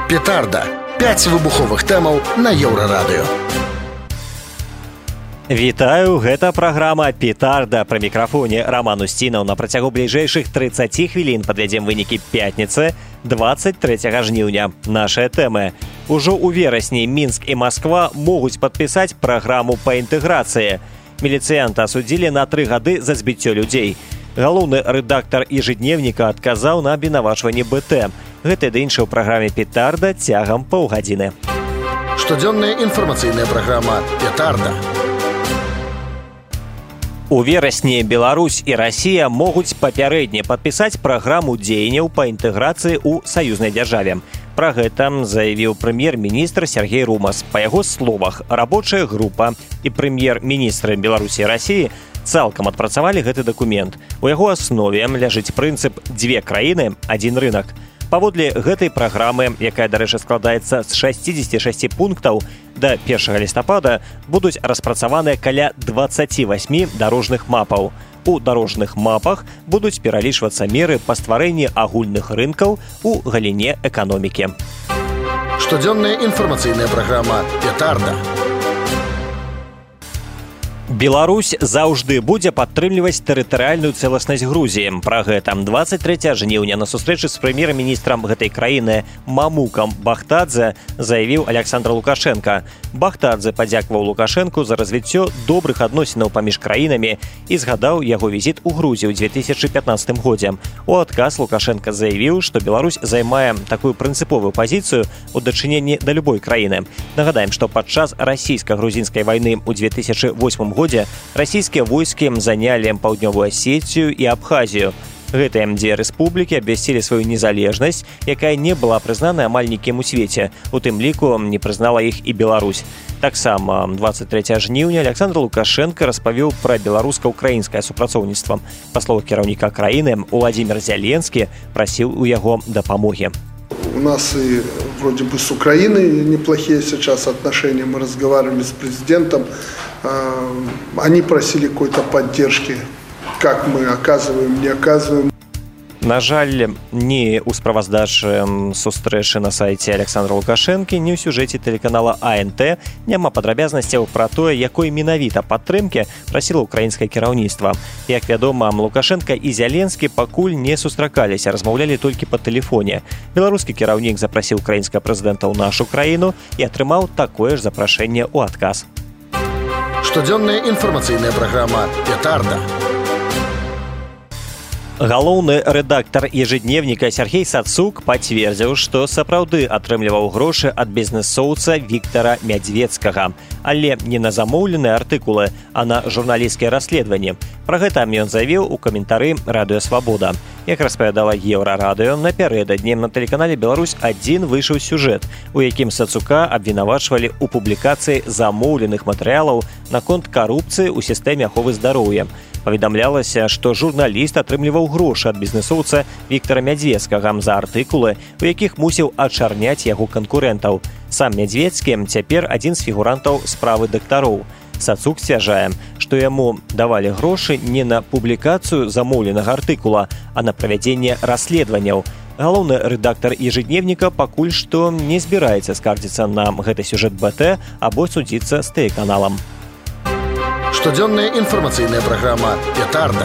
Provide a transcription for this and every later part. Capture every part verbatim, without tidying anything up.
Петарда. пяць выбуховых тэмаў на Еўрарадыё. Вітаю, гэта праграма «Петарда». Пры мікрафоне Роман Устінаў. На працягу бліжэйшых трыццаці хвілін падвядзем вынікі пятніцы, дваццаць трэцяга жніўня. Нашыя тэмы. Ужо ў верасні Мінск і Масква могуць падпісаць праграму па інтэграцыі. Міліцыянта асудзілі на тры гады за збіццё людзей. Галоўны рэдактар ежедневніка адказаў на абвінавачванне бэ тэ. Гэта ды іншае ў праграме «Петарда» цягам паўгадзіны. Штодзённая інфармацыйная праграма «Петарда». У верасні Беларусь і Расія могуць папярэдне падпісаць праграму дзеянняў па інтэграцыі ў саюзнай дзяржаве. Пра гэта заявіў прэм'ер-міністр Сергей Румас. Па яго словах, рабочая група і прэм'ер-міністры Беларусі і Расіі цалкам адпрацавалі гэты дакумент. У яго аснове ляжыць прынцып «дзве краіны, адзін рынак». Паводле гэтай праграмы, якая, дарэчы, складаецца з шасцідзесяці шасці пунктаў, да першага лістапада будуць распрацаваныя каля дваццаці васьмі дарожных мапаў. У дарожных мапах будуць пералічвацца меры па стварэнні агульных рынкаў у галіне эканомікі. Штодзённая інфармацыйная праграма «Петарда». Беларусь заўжды будзе падтрымліваць тэрытарыяльную цэласнасць Грузіі. Пра гэта дваццаць трэцяга жніўня на сустрэчы з прэм'ер-міністрам гэтай краіны Мамукам Бахтадзе заявіў Александр Лукашенко. Бахтадзе падзякаваў Лукашенку за развіццё добрых адносінаў паміж краінамі і згадаў яго візіт у Грузію ў дзве тысячы пятнаццатым годзе. У адказ Лукашенко заявіў, што Беларусь займае такую прынцыповую пазіцыю ў дачыненні да любой краіны. Нагадаем, што падчас расійска-грузінскай вайны ў дзве тысячы восьмым годзе расійскія войскі занялі паўднёвую Асетію і Абхазію. Гэтыя дзве рэспублікі абвясцілі сваю незалежнасць, якая не была прызнана амаль нікім у свеце. У тым ліку не прызнала іх і Беларусь. Таксама дваццаць трэцяга жніўня Александр Лукашенко распавёў пра беларуска-украінскае супрацоўніцтва. Па словах кіраўніка краіны, Уладзімір Зяленскі прасіў у яго дапамогі. У нас и вроде бы с Украиной неплохие сейчас отношения. Мы разговаривали с президентом. Они просили какой-то поддержки. Как мы оказываем, не оказываем. На жаль, ні ў справаздачы сустрэчы на сайце Александра Лукашэнкі, ні ў сюжэце тэлеканала А Н Т няма падрабязнасцяў пра тое, якой менавіта падтрымкі прасіла ўкраінскае кіраўніцтва. Як вядома, Лукашенка і Зяленскі пакуль не сустракаліся, размаўлялі толькі па тэлефоне. Беларускі кіраўнік запрасіў украінскага прэзідэнта ў нашу краіну і атрымаў такое ж запрашэнне ў адказ. Штодзённая інфармацыйная праграма «Петарда». Галоўны рэдактар ежедневніка Сергей Сацук пацвердзіў, што сапраўды атрымліваў грошы ад бізнэсоўца Віктара Мядзвецкага, але не на замоўленыя артыкулы, а на журналісцкія расследаванні. Пра гэта ён заявіў у каментары «Радыё Свабода». Як распавядала Еўрарадыё, напярэдадні на тэлеканале «Беларусь адзін» выйшаў сюжэт, у якім Сацука абвінавачвалі ў публікацыі замоўленых матэрыялаў наконт карупцыі ў сістэме аховы здароўя. Паведамлялася, што журналіст атрымліваў грошы ад бізнэсоўца Віктара Мядзвецкага за артыкулы, у якіх мусіў ачарняць яго канкурэнтаў. Сам Мядзвецкі цяпер адзін з фігурантаў справы дактароў. Сацук сцвярджае, што яму давалі грошы не на публікацыю замоўленага артыкула, а на правядзенне расследаванняў. Галоўны рэдактар ежедневніка пакуль што не збіраецца скардзіцца на гэты сюжэт бэ тэ або судзіцца з тэлеканалам. Штодзённая інфармацыйная праграма «Петарда».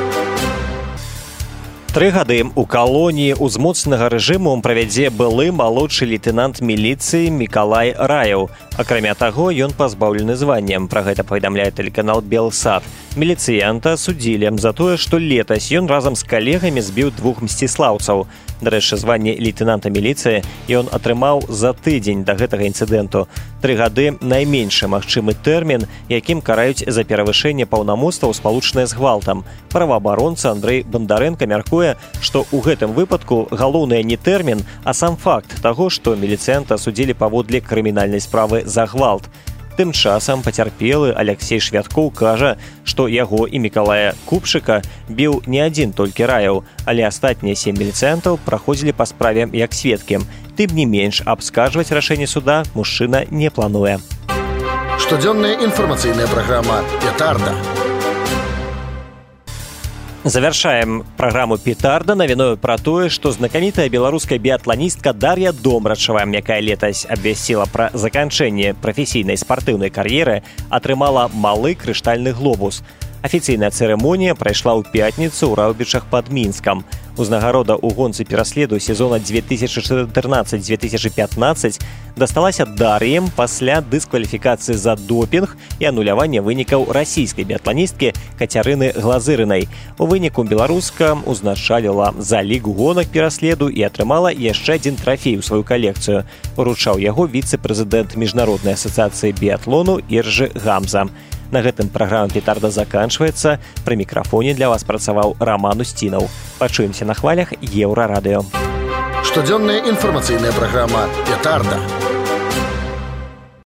Тры гады ў калоніі ўзмоцненага рэжыму правядзе былы малодшы лейтэнант міліцыі Мікалай Раеў. Акрамя таго, ён пазбаўлены званнем. Пра гэта паведамляе тэлеканал «Белсат». Міліцыянта судзілі за тое, што летась ён разам з калегамі збіў двух мсціслаўцаў. Дарэчы, званне лейтэнанта міліцыі ён атрымаў за тыдзень да гэтага інцыдэнту. Тры гады найменшы магчымы тэрмін, якім караюць за перавышэнне паўнамоцтваў, спалучанае з гвалтам. Праваабаронца Андрэй Бандарэнка мяркуе, што ў гэтым выпадку галоўнае не тэрмін, а сам факт таго, што міліцыянта судзілі паводле крымінальнай справы за гвалт. Тым часам пацярпелы Алексей Швяткоў кажа, што яго і Мікалая Купшыка біў не адзін толькі Раеў, але астатнія сем міліцыянтаў праходзілі па справе як сведкі. Тым не менш, абскарджваць рашэнне суда мужчына не плануе. Штодзённая інфармацыйная праграма «Петарда». Завяршаем праграму «Петарда» навіною пра тое, што знакамітая беларуская біятланістка Дар'я Домрачава, якая летась абвясціла пра заканчэнне прафесійнай спартыўнай кар'еры, атрымала малы крыштальны глобус. Афіцыйная цырымонія прайшла ў пятніцу ў Раўбічах пад Мінскам. Узнагарода ў гонцы пераследу сезона две тысячи чатырнаццаць - две тысячи пятнаццаць дасталася Дар'і пасля дыскваліфікацыі за допінг і анулявання вынікаў расійскай біятланісткі Кацярыны Глазырынай. У выніку беларуска узначаліла залік гонак пераследу і атрымала яшчэ адзін трафей у сваю калекцыю. Уручаў яго віцэ-прэзідэнт Міжнароднай асацыяцыі біятлону Іржы Гамза. На гэтым праграма «Петарда» заканчваецца. Пры мікрафоне для вас працаваў Роман Устінаў. Пачуемся на хвалях Еўрарадыё. Штодзённая інфармацыйная праграма «Петарда».